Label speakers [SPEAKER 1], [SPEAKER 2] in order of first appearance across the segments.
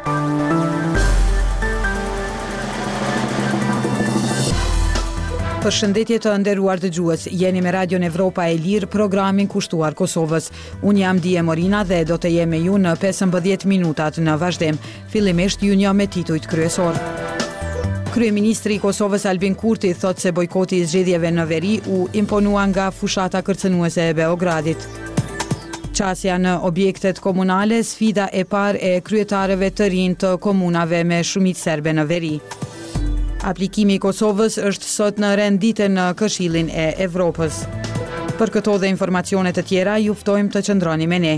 [SPEAKER 1] Përshëndetje të nderuar dëgjues, jeni me Radion Evropa e Lirë, programin kushtuar Kosovës. Unë jam Dije Morina dhe do të jem me ju në 15 minutat në vazhdim. Fillimisht ju njoh me titujt kryesor. Kryeministri i Kosovës Albin Kurti thot se bojkoti i zgjedhjeve në veri u imponua nga fushata kërcënuese e Beogradit. Qasja në objektet komunale, sfida e parë e kryetarëve të rinj të komunave me shumicë serbe në veri. Aplikimi i Kosovës është sot në renditje në Këshillin e Evropës. Për këto dhe informacione të tjera, ju ftojmë të qëndroni me ne.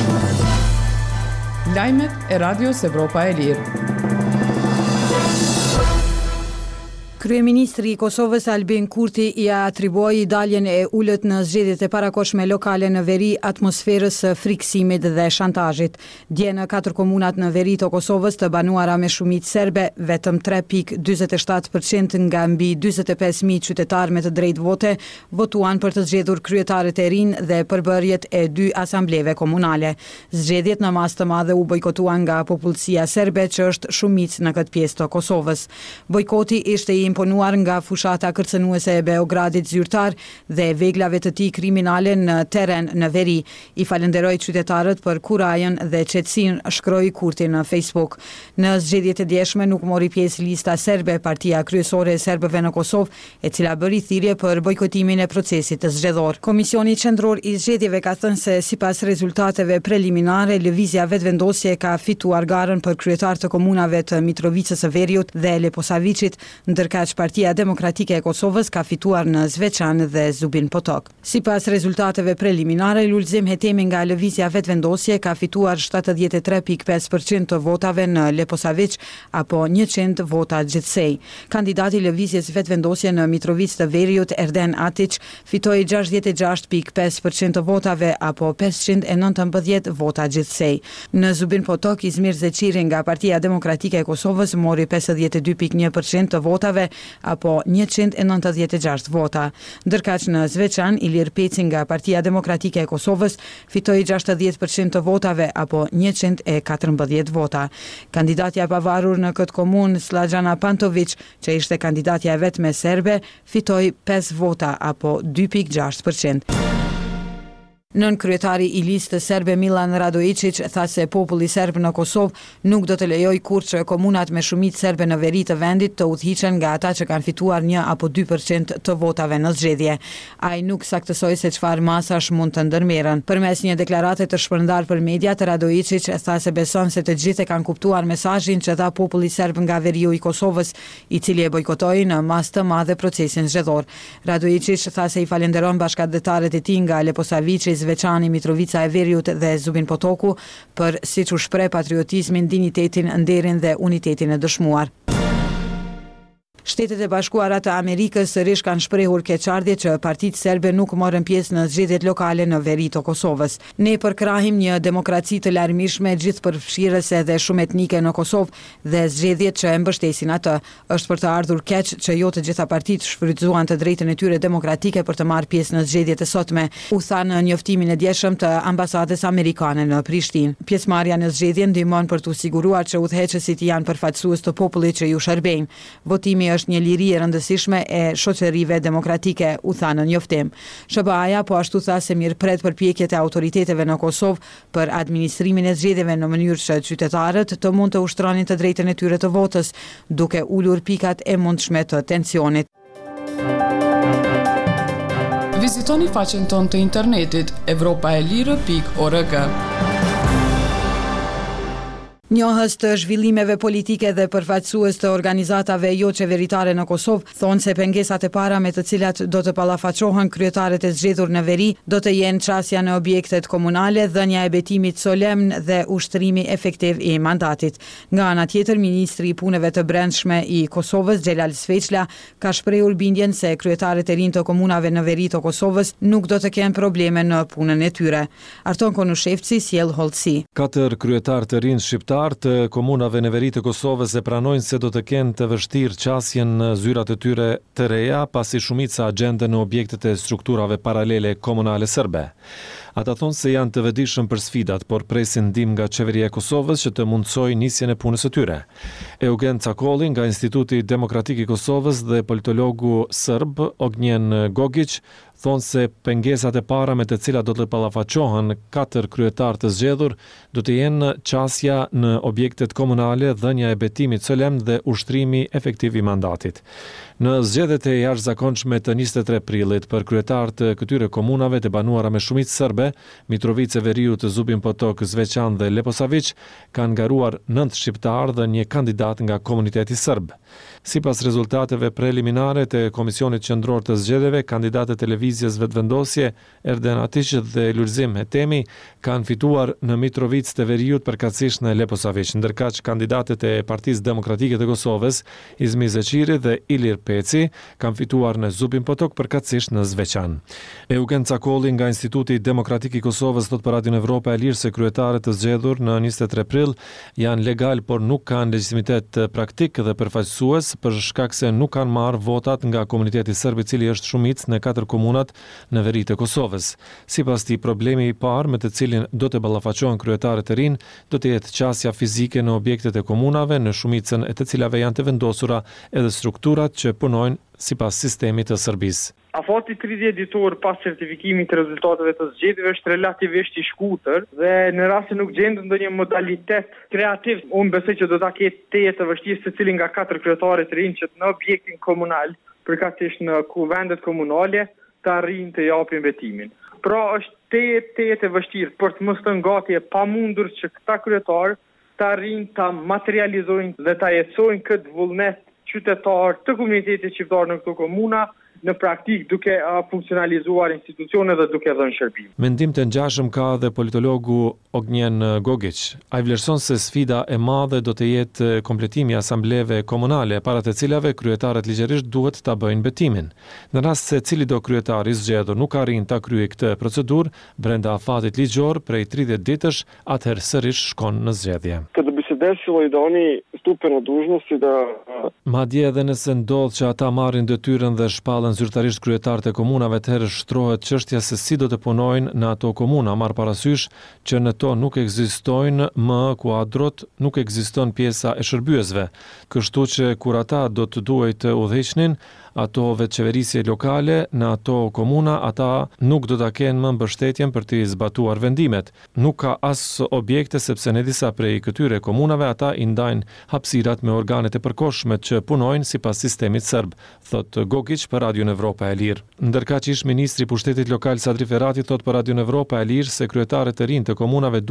[SPEAKER 2] Lajmet e Radios Evropa e Lirë.
[SPEAKER 1] Kryeministri i Kosovës Albin Kurti i atribuoi daljen e ulët në zgjedhjet e parakohshme lokale në veri atmosferës së frikësimit dhe shantazhit. Dje në 4 komunat në veri të Kosovës të banuara me shumicë serbe, vetëm 3.47% nga mbi 45.000 qytetarë me të drejtë vote votuan për të zgjedhur kryetarët e rinj dhe përbërjet e 2 asambleve komunale. Zgjedhjet në masë të madhe u bojkotuan nga popullsia serbe që është shumicë në këtë pjesë të Kosovës. Bojkoti ishte i imponuar nga fushata kërcënuese e Beogradit zyrtar dhe veglave të tij kriminale në terren në veri. I falenderoi qytetarët për kurajën dhe qetësinë, shkroi Kurti në Facebook. Në zgjedhjet e djeshme nuk mori pjesë lista serbe, partia kryesore e serbëve në Kosovë, e cila bëri thirrje për bojkotimin e procesit të zgjedhor. Komisioni qendror i zgjedhjeve ka thënë se sipas rezultateve preliminare, lëvizja vetvendosje ka fituar garën për kryetar të komunave të Mitrovicës së Veriut dhe Leposaviçit, ndërka Partia Demokratike e Kosovës ka fituar në Zveçan dhe Zubin Potok. Sipas rezultateve preliminare, Lulzim Hetemi nga lëvizja vetvendosje ka fituar 73.5% të votave në Leposaviç apo 100 vota gjithsej. Kandidati i lëvizjes vetvendosje në Mitrovicë të Veriut, Erden Atiç, fitoi 66.5% të votave apo 519 vota gjithsej. Në Zubin Potok, Izmir Zeçiri nga Partia Demokratike e Kosovës mori 52.1% të votave apo 196 vota. Ndërkaq në Zveçan, Ilir Peci nga Partia Demokratike e Kosovës fitoi 60% të votave apo 114 vota. Kandidatja e pavarur në këtë komunë, Slađana Pantović, që ishte kandidatja e vetme serbe, fitoi 5 vota apo 2.6%. Nën kryetari i listës serbe Milan Radojičić tha se populli serb në Kosovë nuk do të lejojë kurrë që komunat me shumicë serbe në veri të vendit të udhëhiqen nga ata që kanë fituar 1 apo 2% të votave në zgjedhje. Ai nuk saktësoi se çfarë masash mund të ndërmerren. Përmes një deklarate të shpërndar për mediat, Radojičić tha se beson se të gjithë e kanë kuptuar mesazhin që dha populli serb nga veriu i Kosovës, i cili e bojkotoi në masë të madhe procesin zgjedhor. Radojičić tha se i falenderon bashkëdhetarët e tij nga Leposaviçi, Zveçani, Mitrovica e Veriut dhe Zubin Potoku për siç u shpreh patriotizmin, dinjitetin, nderin dhe unitetin e dëshmuar. Shtetet e Bashkuara të Amerikës sërish kanë shprehur keqardhje që partitë serbe nuk morën pjesë në zgjedhjet lokale në veri të Kosovës. Ne përkrahim një demokraci të larmishme, gjithëpërfshirëse dhe shumë etnike në Kosovë dhe zgjedhjet që e mbështesin atë. Është për të ardhur keq që jo të gjitha partitë shfrytzuan të drejtën e tyre demokratike për të marrë pjesë në zgjedhjet e sotme, u tha në njoftimin e djeshëm të ambasadës amerikane në Prishtinë. Pjesëmarrja në zgjedhje ndihmon për të siguruar që udhëheqësit janë përfaqësues të popullit që ju shërbejnë. Votimi është një liri e rëndësishme e shoqërive demokratike, u tha në njoftim. SBA-ja po ashtu tha se mirëpret përpjekjet e autoriteteve në Kosovë për administrimin e zgjedhjeve në mënyrë që qytetarët të mund të ushtronin të drejtën e tyre të votës, duke ulur pikat e mundshme të tensionit.
[SPEAKER 2] Vizitoni faqen tonë të internetit evropaelire.org.
[SPEAKER 1] Njohës të zhvillimeve politike dhe përfaqësues të organizatave jo qeveritare në Kosovë thonë se pengesat e para me të cilat do të ballafaqohen kryetarët e zgjedhur në veri do të jenë çasja në objektet komunale, dhënia e betimit solemn dhe ushtrimi efektiv i mandatit. Nga ana tjetër, ministri i punëve të brendshme i Kosovës, Xhelal Sveçla, ka shprehur bindjen se kryetarët e rinj të komunave në veri të Kosovës nuk do të kenë probleme në punën e tyre. Arton Konushevci sjell hollësi.
[SPEAKER 3] 4 kryetar të rinj shqiptar Kryetarët të komunave në veri të Kosovës e pranojnë se do të kenë të vështirë qasjen në zyrat e tyre të reja, pasi shumica agjende në objektet e strukturave paralele komunale serbe. Ata thonë se janë të vetëdijshëm për sfidat, por presin ndihmë nga qeveria e Kosovës që të mundsojë nisjen e punës së tyre. Eugen Cakolli nga Instituti Demokratik i Kosovës dhe politologu serb Ognjen Gogić thonë se pengesat e para me të cilat do të ballafaqohen 4 kryetar të zgjedhur do të jenë qasja në objektet komunale, dhënia e betimit solemn dhe ushtrimi efektiv i mandatit. Në zgjedhjet e jashtëzakonshme të 23 prillit për kryetarët të këtyre komunave të banuara me shumicë serbe, Mitrovica e Veriut, Zubin Potok, Zveçan dhe Leposavić, kanë ngaruar 9 shqiptar dhe një kandidat nga komuniteti serb. Sipas rezultateve preliminare të Komisionit Qendror të Zgjedhjeve, kandidatët e lëvizjes vetëvendosje Erden Atiç dhe Lulzim Hetemi kanë fituar në Mitrovicë të Veriut përkatësisht në Leposavić, ndërkaq kandidatët e Partisë Demokratike të Kosovës, Izmi Zeçiri dhe Ilir Peci, kanë fituar në Zubin Potok përkatësisht në Zveçan. Eugen Cakolli nga Instituti Demokratik i Kosovës thot për Radion Evropa e Lirë se kryetarët të zgjedhur në 23 prill janë legal, por nuk kanë legjitimitet praktik dhe përfaqësues për shkak se nuk kanë marrë votat nga komuniteti serb, i cili është shumicë në 4 komunat në veri të Kosovës. Sipas tij, problemi i parë me të cilin do të ballafaqohen kryetarët e rinj do të jetë qasja fizike në objektet e komunave, në shumicën e të cilave janë të vendosura edhe strukturat që punojnë sipas sistemit të Serbisë.
[SPEAKER 4] Afati 30 ditor pas certifikimit të rezultateve të zgjedhjeve është relativisht i shkurtër dhe në rast se nuk gjendet ndonjë modalitet kreativ, unë besoj që do ta ketë të vështirë secili nga 4 kryetarë të rinj që në objektin komunal, përkatësisht në vendet komunale, të arrijnë të japin betimin. Pra është të vështirë për të mos të ngati e pamundur që këta kryetarë të arrijnë ta materializojnë dhe ta jetësojnë këtë vullnet qytetar të komunitetit shqiptar në këto komuna, në praktik duke funksionalizuar institucione dhe duke dhënë shërbim.
[SPEAKER 3] Mendim të ngjashëm ka dhe politologu Ognjen Gogić. Ai vlerëson se sfida e madhe do të jetë kompletimi i asambleve komunale, para të cilave kryetarët ligjërisht duhet ta bëjnë betimin. Në rast se cilido kryetar i zgjedhur nuk arrin ta kryejë këtë procedurë brenda afatit ligjor prej 30 ditësh, atëherë sërish shkon në zgjedhje.
[SPEAKER 5] Kada bi se desilo i da oni stupe na dužnosti da
[SPEAKER 3] madje edhe nëse ndodh që ata marrin detyrën dhe shpallen zyrtarisht kryetarët e komunave, atëherë shtrohet çështja se si do të punojnë në ato komuna, marr parasysh që në to nuk ekzistojnë më kuadrot, nuk ekziston pjesa e shërbyesve. Kështu që kur ata do të duhet të udhëheqnin ato vetëqeverisje lokale në ato komuna, ata nuk do ta kenë më mbështetjen për të zbatuar vendimet. Nuk ka as objekte sepse në disa prej këtyre komunave ata i ndajnë hapësirat me organet e përkohshme që punojnë sipas sistemit serb, thot Gogić për Radion Evropa e Lirë. Ndërkaq ish ministri i pushtetit lokal Sadri Ferrati thot për Radion Evropa e Lirë se kryetarët e rinj të komunave